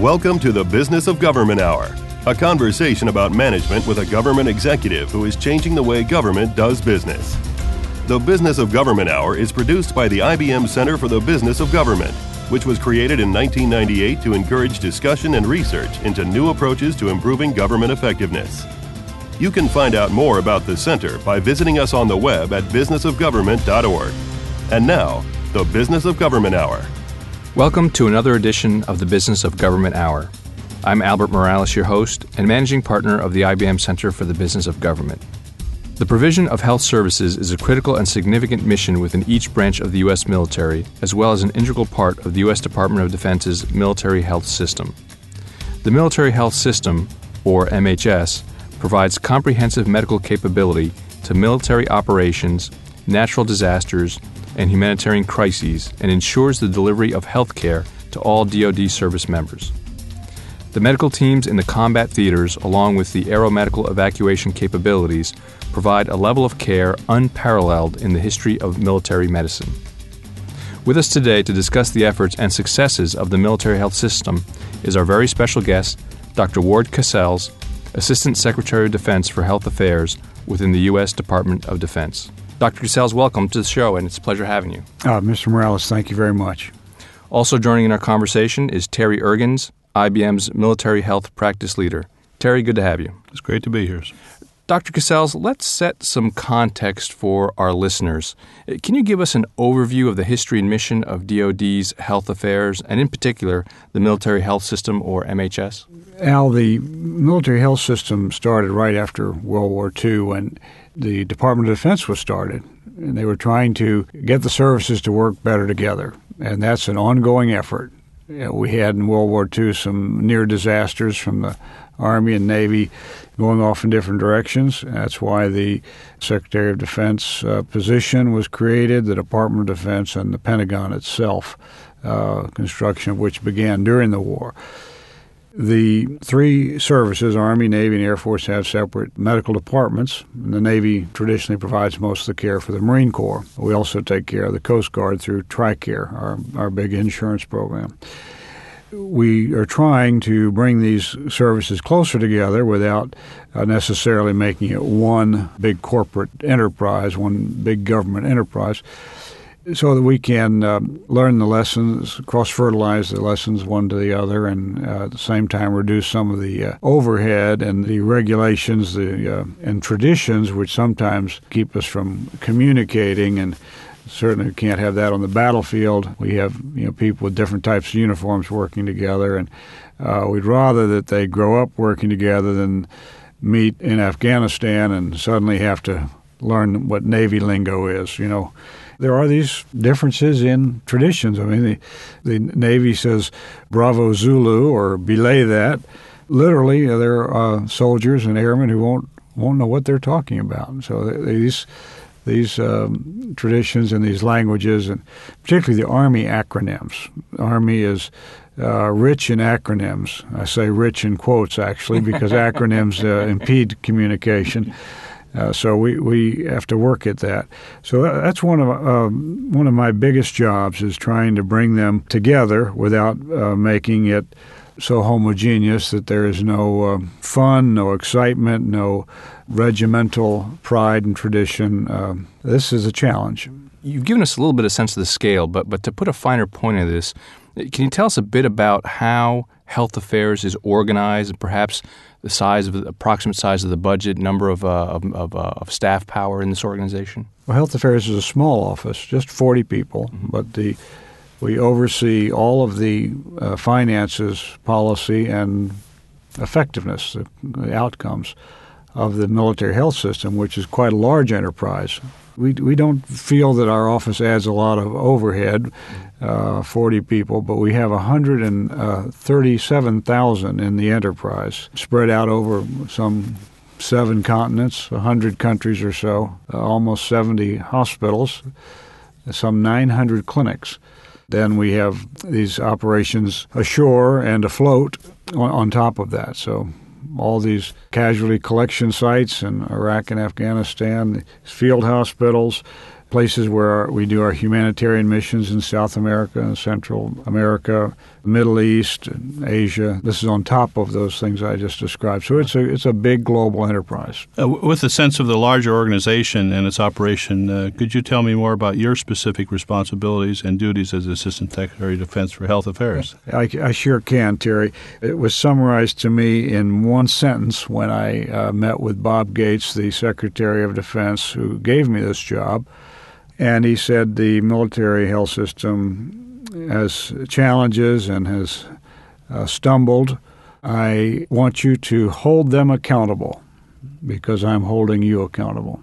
Welcome to the Business of Government Hour, a conversation about management with a government executive who is changing the way government does business. The Business of Government Hour is produced by the IBM Center for the Business of Government, which was created in 1998 to encourage discussion and research into new approaches to improving government effectiveness. You can find out more about the center by visiting us on the web at businessofgovernment.org. And now, the Business of Government Hour. Welcome to another edition of the Business of Government Hour. I'm Albert Morales, your host and managing partner of the IBM Center for the Business of Government. The provision of health services is a critical and significant mission within each branch of the U.S. military, as well as an integral part of the U.S. Department of Defense's military health system. The Military Health System, or MHS, provides comprehensive medical capability to military operations, natural disasters, and humanitarian crises, and ensures the delivery of health care to all DoD service members. The medical teams in the combat theaters, along with the aeromedical evacuation capabilities, provide a level of care unparalleled in the history of military medicine. With us today to discuss the efforts and successes of the military health system is our very special guest, Dr. Ward Cassells, Assistant Secretary of Defense for Health Affairs within the U.S. Department of Defense. Dr. Cassells, welcome to the show, and it's a pleasure having you. Mr. Morales, thank you very much. Also joining in our conversation is Terry Ergens, IBM's Military Health Practice Leader. Terry, good to have you. It's great to be here. Dr. Cassells, let's set some context for our listeners. Can you give us an overview of the history and mission of DoD's health affairs, and in particular, the Military Health System, or MHS? Al, the military health system started right after World War II when the Department of Defense was started, and they were trying to get the services to work better together, and that's an ongoing effort. We had in World War II some near disasters from the Army and Navy going off in different directions. That's why the Secretary of Defense position was created, the Department of Defense, and the Pentagon itself, construction of which began during the war. The three services, Army, Navy, and Air Force, have separate medical departments. The Navy traditionally provides most of the care for the Marine Corps. We also take care of the Coast Guard through TRICARE, our big insurance program. We are trying to bring these services closer together without necessarily making it one big corporate enterprise, one big government enterprise, so that we can learn the lessons, cross-fertilize the lessons one to the other, and at the same time reduce some of the overhead and the regulations and traditions which sometimes keep us from communicating, and certainly can't have that on the battlefield. We have people with different types of uniforms working together, and we'd rather that they grow up working together than meet in Afghanistan and suddenly have to learn what Navy lingo is, There are these differences in traditions. I mean, the Navy says Bravo Zulu or belay that. Literally, there are soldiers and airmen who won't know what they're talking about. So these traditions and these languages, and particularly the Army acronyms. The Army is rich in acronyms. I say rich in quotes, actually, because acronyms impede communication. So we have to work at that. So that's one of my biggest jobs, is trying to bring them together without making it so homogeneous that there is no fun, no excitement, no regimental pride and tradition. This is a challenge. You've given us a little bit of sense of the scale, but to put a finer point on this, can you tell us a bit about how health affairs is organized, and perhaps the approximate size of the budget, number of staff power in this organization? Well, Health Affairs is a small office, just 40 people, but we oversee all of the finances, policy, and effectiveness, the outcomes of the military health system, which is quite a large enterprise. We don't feel that our office adds a lot of overhead, 40 people, but we have 137,000 in the enterprise, spread out over some 7 continents, 100 countries or so, almost 70 hospitals, some 900 clinics. Then we have these operations ashore and afloat on top of that. So all these casualty collection sites in Iraq and Afghanistan, field hospitals, places where we do our humanitarian missions in South America and Central America, Middle East, and Asia. This is on top of those things I just described. So it's a big global enterprise. With the sense of the larger organization and its operation, could you tell me more about your specific responsibilities and duties as Assistant Secretary of Defense for Health Affairs? I sure can, Terry. It was summarized to me in one sentence when I met with Bob Gates, the Secretary of Defense, who gave me this job. And he said the military health system has challenges and has stumbled. I want you to hold them accountable because I'm holding you accountable.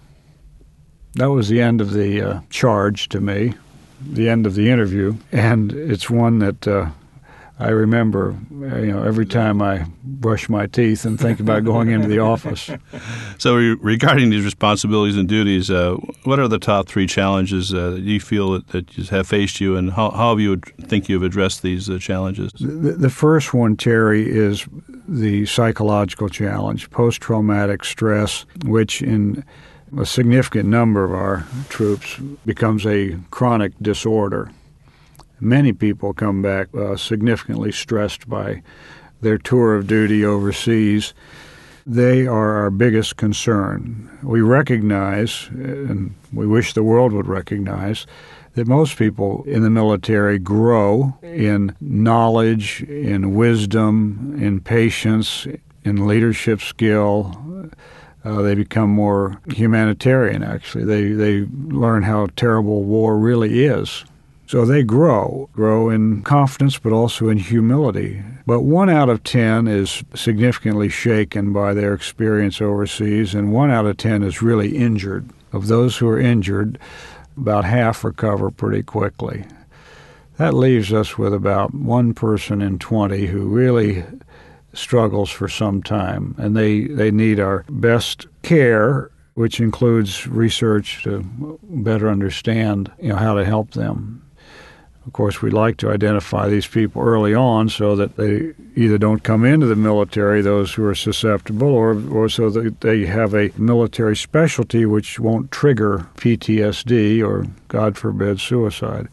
That was the end of the charge to me, the end of the interview. And it's one that I remember, every time I brush my teeth and think about going into the office. So regarding these responsibilities and duties, what are the top 3 challenges that you feel that have faced you, and how have you think you've addressed these challenges? The first one, Terry, is the psychological challenge, post-traumatic stress, which in a significant number of our troops becomes a chronic disorder. Many people come back significantly stressed by their tour of duty overseas. They are our biggest concern. We recognize, and we wish the world would recognize, that most people in the military grow in knowledge, in wisdom, in patience, in leadership skill. They become more humanitarian, actually. They learn how terrible war really is. So they grow in confidence, but also in humility. But 1 out of 10 is significantly shaken by their experience overseas, and 1 out of 10 is really injured. Of those who are injured, about half recover pretty quickly. That leaves us with about 1 person in 20 who really struggles for some time, and they need our best care, which includes research to better understand how to help them. Of course, we'd like to identify these people early on so that they either don't come into the military, those who are susceptible, or so that they have a military specialty which won't trigger PTSD or, God forbid, suicide.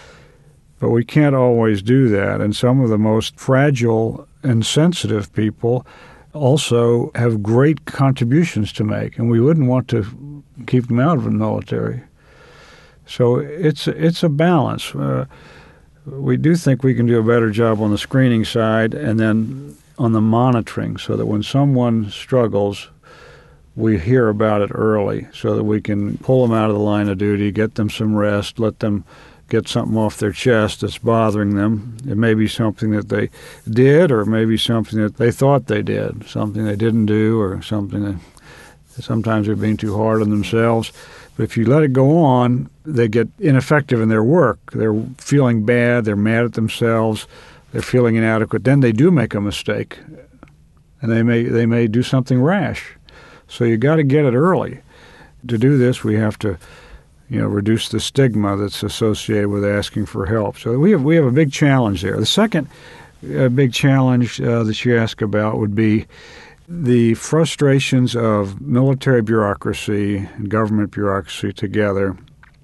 But we can't always do that, and some of the most fragile and sensitive people also have great contributions to make, and we wouldn't want to keep them out of the military. So it's a balance. We do think we can do a better job on the screening side and then on the monitoring so that when someone struggles, we hear about it early so that we can pull them out of the line of duty, get them some rest, let them get something off their chest that's bothering them. It may be something that they did, or it may be something that they thought they did, something they didn't do, or something that sometimes they're being too hard on themselves. But if you let it go on, they get ineffective in their work. They're feeling bad, they're mad at themselves, they're feeling inadequate. Then they do make a mistake, and they may do something rash. So you got to get it early. To do this, we have to reduce the stigma that's associated with asking for help. So we have a big challenge there. The second big challenge that you ask about would be the frustrations of military bureaucracy and government bureaucracy together,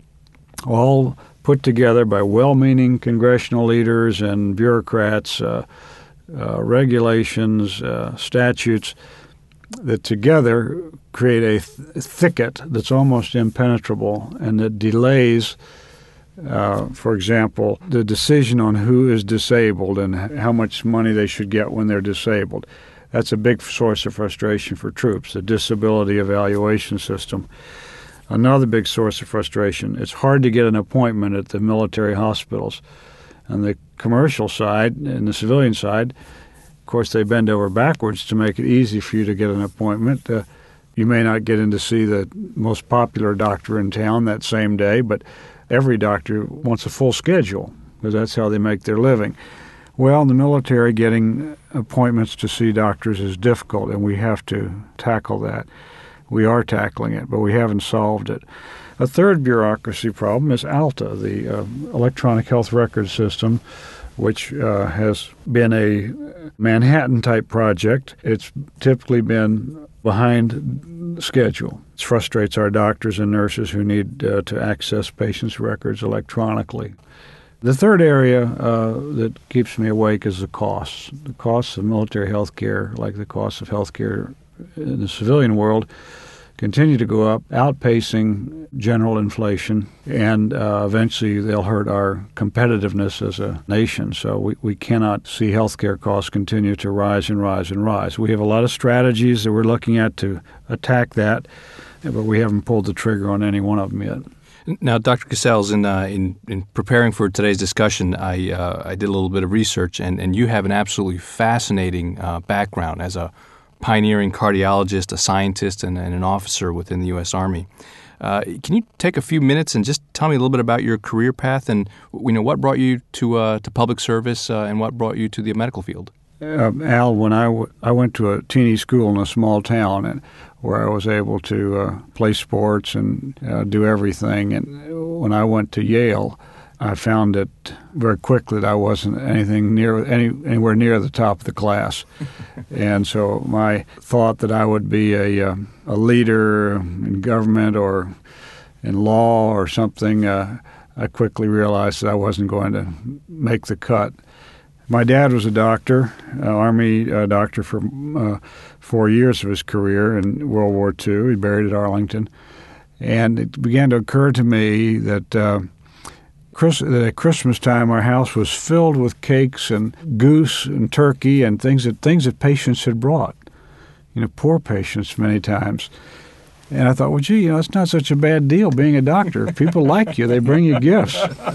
all put together by well-meaning congressional leaders and bureaucrats, regulations, statutes, that together create a thicket that's almost impenetrable and that delays, for example, the decision on who is disabled and how much money they should get when they're disabled. That's a big source of frustration for troops, the disability evaluation system. Another big source of frustration, it's hard to get an appointment at the military hospitals. On the commercial side and the civilian side, of course, they bend over backwards to make it easy for you to get an appointment. You may not get in to see the most popular doctor in town that same day, but every doctor wants a full schedule because that's how they make their living. Well, in the military, getting appointments to see doctors is difficult, and we have to tackle that. We are tackling it, but we haven't solved it. A third bureaucracy problem is ALTA, the Electronic Health Record System, which has been a Manhattan-type project. It's typically been behind schedule. It frustrates our doctors and nurses who need to access patients' records electronically. The third area that keeps me awake is the costs. The costs of military health care, like the costs of health care in the civilian world, continue to go up, outpacing general inflation, and eventually they'll hurt our competitiveness as a nation. So we cannot see healthcare costs continue to rise and rise and rise. We have a lot of strategies that we're looking at to attack that, but we haven't pulled the trigger on any one of them yet. Now, Dr. Casales, in preparing for today's discussion, I did a little bit of research, and you have an absolutely fascinating background as a pioneering cardiologist, a scientist, and an officer within the U.S. Army. Can you take a few minutes and just tell me a little bit about your career path and what brought you to public service and what brought you to the medical field? Al, when I went to a teeny school in a small town and where I was able to play sports and do everything, and when I went to Yale, I found it very quickly that I wasn't anywhere near the top of the class. And so my thought that I would be a leader in government or in law or something, I quickly realized that I wasn't going to make the cut. My dad was a doctor, Army doctor for 4 years of his career in World War II. He buried at Arlington. And it began to occur to me that at Christmas time, our house was filled with cakes and goose and turkey and things that patients had brought, poor patients many times. And I thought, well, gee, it's not such a bad deal being a doctor. If people like you, they bring you gifts.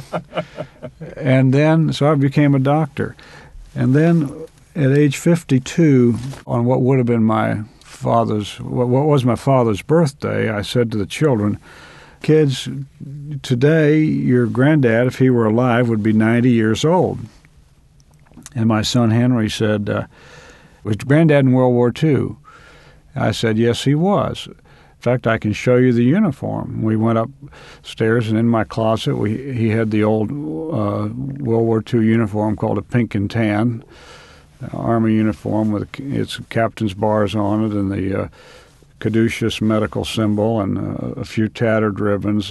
And then, so I became a doctor. And then at age 52, on what would have been what was my father's birthday, I said to the children, kids, today your granddad, if he were alive, would be 90 years old. And my son Henry said, was Granddad in World War II? I said, yes, he was. In fact, I can show you the uniform. We went upstairs, and in my closet, he had the old World War II uniform called a pink and tan Army uniform with its captain's bars on it and the caduceus medical symbol and a few tattered ribbons.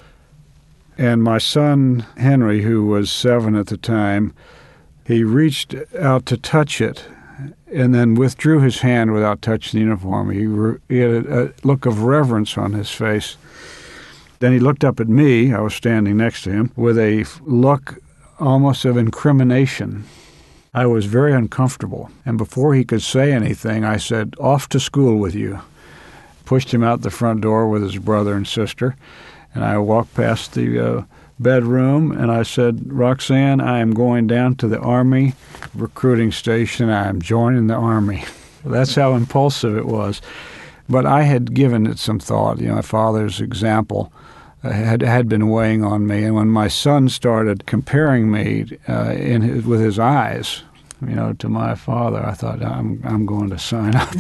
And my son, Henry, who was 7 at the time, he reached out to touch it and then withdrew his hand without touching the uniform. He had a look of reverence on his face. Then he looked up at me, I was standing next to him, with a look almost of incrimination. I was very uncomfortable. And before he could say anything, I said, off to school with you. Pushed him out the front door with his brother and sister, and I walked past the bedroom, and I said, Roxanne, I am going down to the Army recruiting station. I am joining the Army. That's how impulsive it was. But I had given it some thought. My father's example had been weighing on me, and when my son started comparing me with his eyes, to my father, I thought, I'm going to sign up.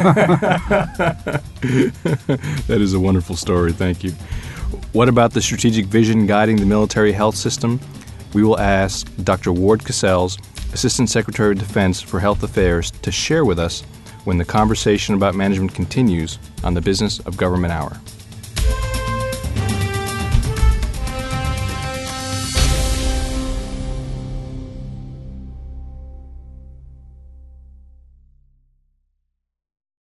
That is a wonderful story. Thank you. What about the strategic vision guiding the military health system? We will ask Dr. Ward Casales, Assistant Secretary of Defense for Health Affairs, to share with us when the conversation about management continues on the Business of Government Hour.